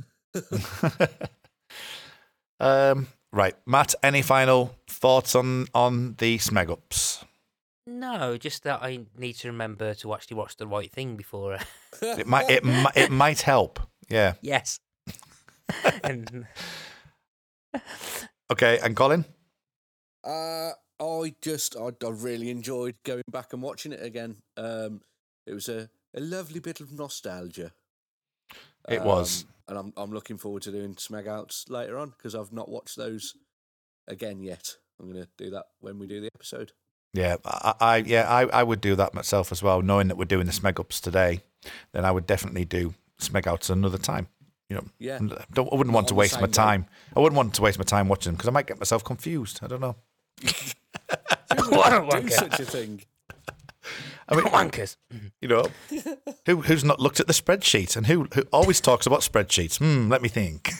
Right, Matt. Any final thoughts on the smeg ups? No, just that I need to remember to actually watch the right thing before. It might help. Yeah. Yes. And Okay, and Colin. I really enjoyed going back and watching it again. It was a lovely bit of nostalgia. It was. And I'm looking forward to doing Smeg Outs later on because I've not watched those again yet. I'm going to do that when we do the episode. Yeah, I would do that myself as well. Knowing that we're doing the Smeg Ups today, then I would definitely do Smeg Outs another time. You know, Yeah. I wouldn't want to waste my time. I wouldn't want to waste my time watching them because I might get myself confused. I don't know. Who would do such a thing? I mean, Wankers. you know, who's not looked at the spreadsheet and who always talks about spreadsheets? Let me think.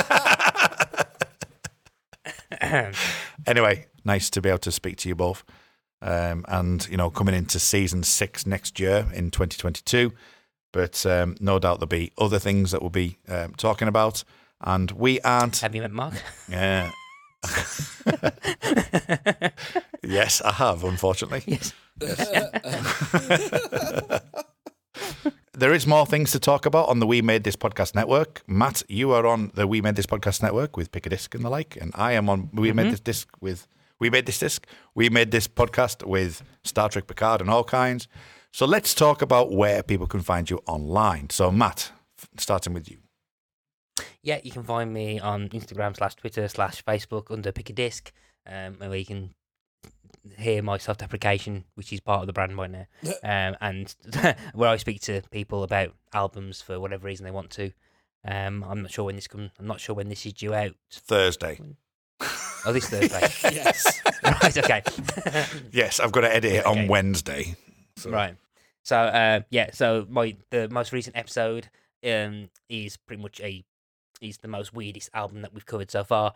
Anyway, nice to be able to speak to you both. And, you know, coming into season 6 next year in 2022. But no doubt there'll be other things that we'll be talking about. And we aren't. Have you met Mark? Yeah. Yes, I have, unfortunately. Yes. There is more things to talk about on the We Made This Podcast Network. Matt, you are on the We Made This Podcast Network with Pick a Disc and the like, and I am on We Made This Disc with We Made This Disc. We Made This Podcast with Star Trek Picard and all kinds. So let's talk about where people can find you online. So Matt, starting with you. Yeah, you can find me on Instagram /Twitter /Facebook under Pick a Disc, where you can hear my self-deprecation, which is part of the brand right now, and where I speak to people about albums for whatever reason they want to. I'm not sure when this comes. I'm not sure when this is due out. Thursday. Oh, this Thursday. Yes. Right. Okay. Yes, I've got to edit it on Wednesday. So. Right. So So the most recent episode is pretty much is the most weirdest album that we've covered so far.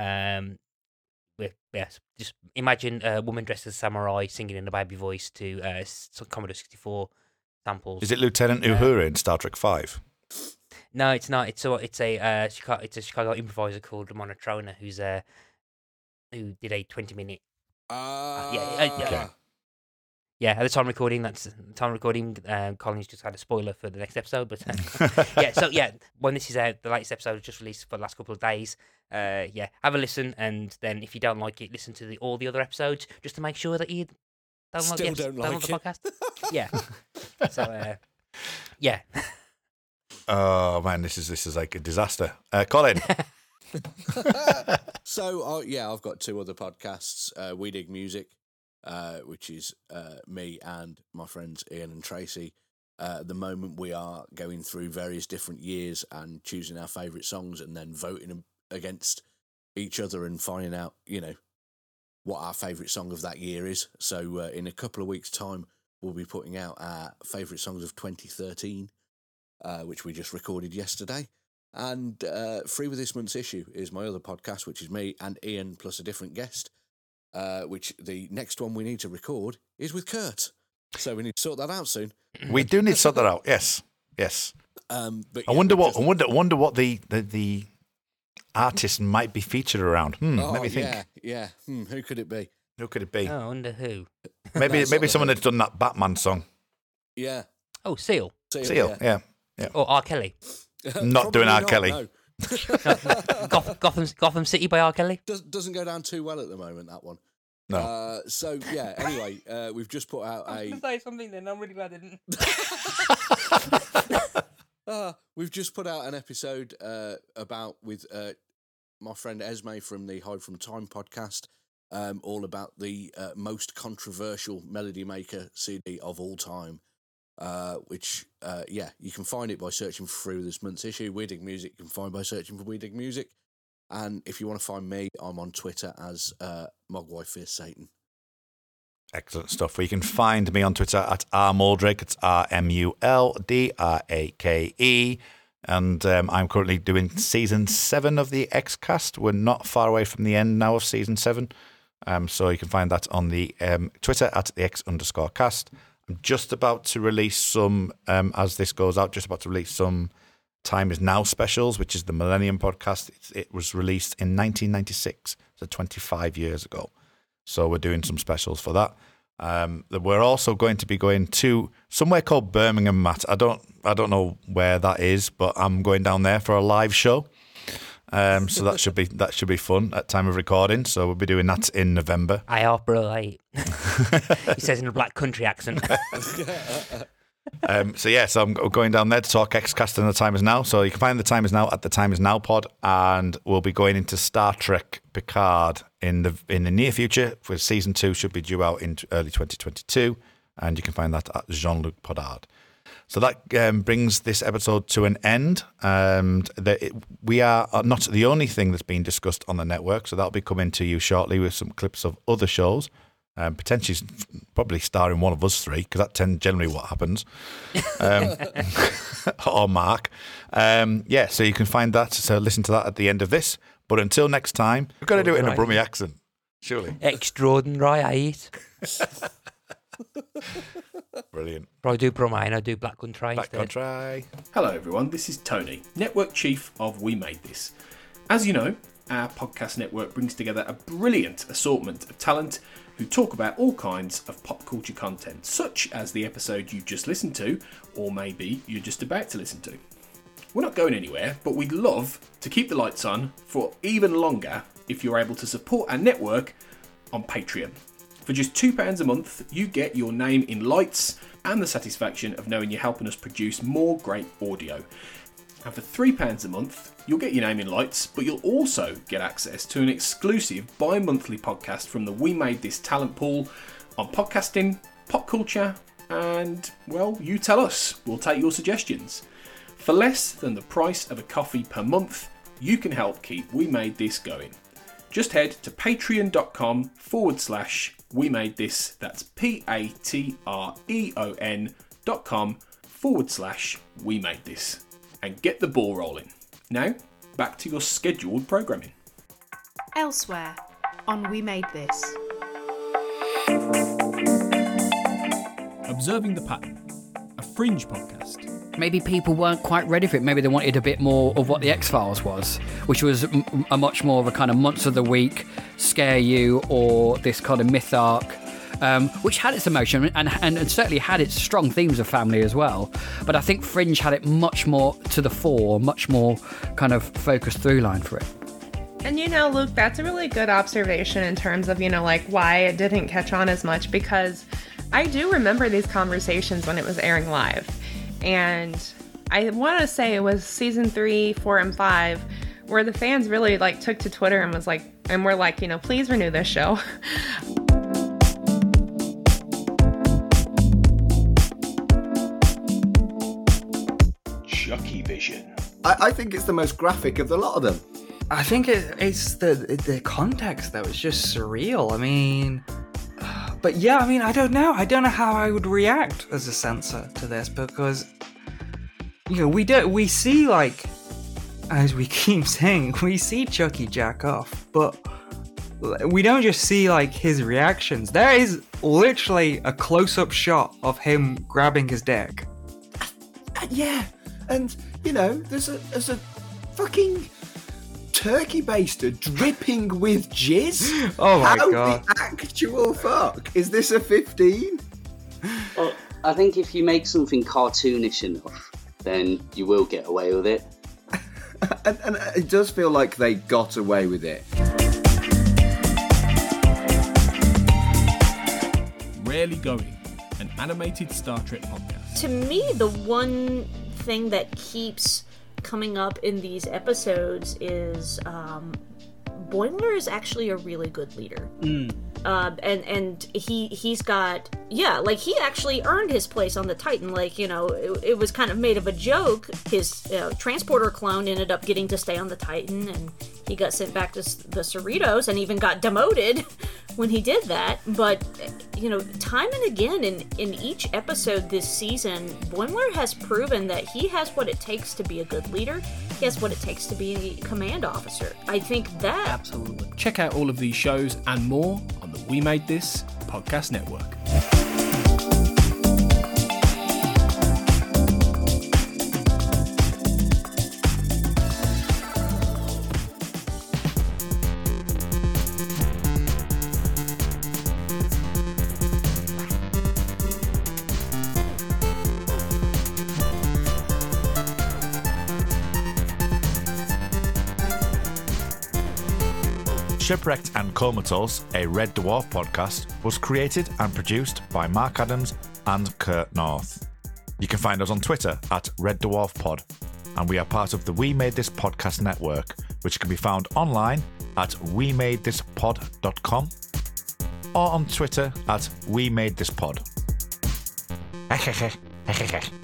Just imagine a woman dressed as a samurai singing in a baby voice to Commodore 64 samples. Is it Lieutenant Uhura in Star Trek 5? No, it's not. It's a Chicago improviser called Ramona Trona who did a 20-minute. Okay. Yeah, at the time recording, Colin's just had a spoiler for the next episode, but when this is out, the latest episode was just released for the last couple of days. Have a listen, and then if you don't like it, listen to all the other episodes just to make sure that you don't like the podcast. Yeah. So yeah. Oh man, this is like a disaster. Colin. So I've got 2 other podcasts. We Dig Music, which is me and my friends Ian and Tracy. At the moment, we are going through various different years and choosing our favourite songs and then voting them against each other and finding out, what our favourite song of that year is. So in a couple of weeks' time, we'll be putting out our favourite songs of 2013, which we just recorded yesterday. And free with this month's issue is my other podcast, which is me and Ian plus a different guest. Which the next one we need to record is with Kurt. So we need to sort that out soon. We do need to sort that out. Yes. But I wonder what the artist might be featured around. Let me think. Yeah. Who could it be? Who could it be? Oh, I wonder who. Maybe someone that's done that Batman song. Yeah. Oh, Seal. Seal. Yeah. Or R. Kelly. Not doing R. Kelly. No. Gotham City by R. Kelly. Doesn't go down too well at the moment, that one. No. Anyway, we've just put out say something then. I'm really glad I didn't. we've just put out an episode with my friend Esme from the Hide from Time podcast, all about the most controversial Melody Maker CD of all time. Which you can find it by searching for Free This Month's Issue. We Dig Music you can find by searching for We Dig Music. And if you want to find me, I'm on Twitter as Mogwai Fears Satan. Excellent stuff. Well, you can find me on Twitter at rmuldrake. It's RMULDRAKE. And I'm currently doing season 7 of the Xcast. We're not far away from the end now of season 7. So you can find that on the Twitter at the X_cast. I'm just about to release some, as this goes out, some Time Is Now specials, which is the Millennium podcast. It was released in 1996, so 25 years ago. So we're doing some specials for that. We're also going to be going to somewhere called Birmingham, Matt. I don't know where that is, but I'm going down there for a live show. So that should be fun at time of recording. So we'll be doing that in November. Aye, off, bro. Aye. He says in a black country accent. So I'm going down there to talk Xcast and The Time Is Now. So you can find The Time Is Now at The Time Is Now pod, and we'll be going into Star Trek Picard in the near future. For season 2 should be due out in early 2022, and you can find that at Jean-Luc Podard. So that brings this episode to an end. We are not the only thing that's been discussed on the network, so that'll be coming to you shortly with some clips of other shows, potentially probably starring one of us 3, because that's generally what happens, or Mark. So you can find that, so listen to that at the end of this. But until next time, we've got to do it in a Brummie accent, surely. Extraordinary, eh? Brilliant. I do Brummie, I do Black Country. Black Country. Hello everyone, this is Tony, Network Chief of We Made This. As you know, our podcast network brings together a brilliant assortment of talent who talk about all kinds of pop culture content, such as the episode you've just listened to, or maybe you're just about to listen to. We're not going anywhere, but we'd love to keep the lights on for even longer if you're able to support our network on Patreon. For just £2 a month, you get your name in lights and the satisfaction of knowing you're helping us produce more great audio. And for £3 a month, you'll get your name in lights, but you'll also get access to an exclusive bi-monthly podcast from the We Made This talent pool on podcasting, pop culture, and, well, you tell us. We'll take your suggestions. For less than the price of a coffee per month, you can help keep We Made This going. Just head to patreon.com/We Made This. That's patreon.com/We Made This. And get the ball rolling. Now, back to your scheduled programming. Elsewhere on We Made This. Observing the Pattern, a Fringe podcast. Maybe people weren't quite ready for it. Maybe they wanted a bit more of what the X-Files was, which was a much more of a kind of months of the week, scare you, or this kind of myth arc, which had its emotion and certainly had its strong themes of family as well. But I think Fringe had it much more to the fore, much more kind of focused through line for it. And Luke, that's a really good observation in terms of, like why it didn't catch on as much, because I do remember these conversations when it was airing live. And I want to say it was season 3, 4, and 5 where the fans really took to Twitter and was were like, please renew this show. Chucky Vision. I think it's the most graphic of the lot of them. I think it's the context though. It's just surreal. I mean, but yeah, I don't know. I don't know how I would react as a censor to this, because we see, as we keep saying, we see Chucky jack off, but we don't just see his reactions. There is literally a close-up shot of him grabbing his dick. Yeah, and there's a fucking turkey baster dripping with jizz. Oh my God! God! The actual fuck is this a 15? Well, I think if you make something cartoonish enough, then you will get away with it. and it does feel like they got away with it. Rarely Going, an animated Star Trek podcast. To me, the one thing that keeps coming up in these episodes is Boimler is actually a really good leader. And he's got, he actually earned his place on the Titan. It was kind of made of a joke. His transporter clone ended up getting to stay on the Titan, and he got sent back to the Cerritos and even got demoted when he did that. But time and again in each episode this season, Boimler has proven that he has what it takes to be a good leader. He has what it takes to be a command officer. I think that... Absolutely. Check out all of these shows and more on the We Made This podcast network. Shipwrecked and Comatose, a Red Dwarf podcast, was created and produced by Mark Adams and Kurt North. You can find us on Twitter at Red Dwarf Pod, and we are part of the We Made This podcast network, which can be found online at wemadethispod.com or on Twitter at wemadethispod.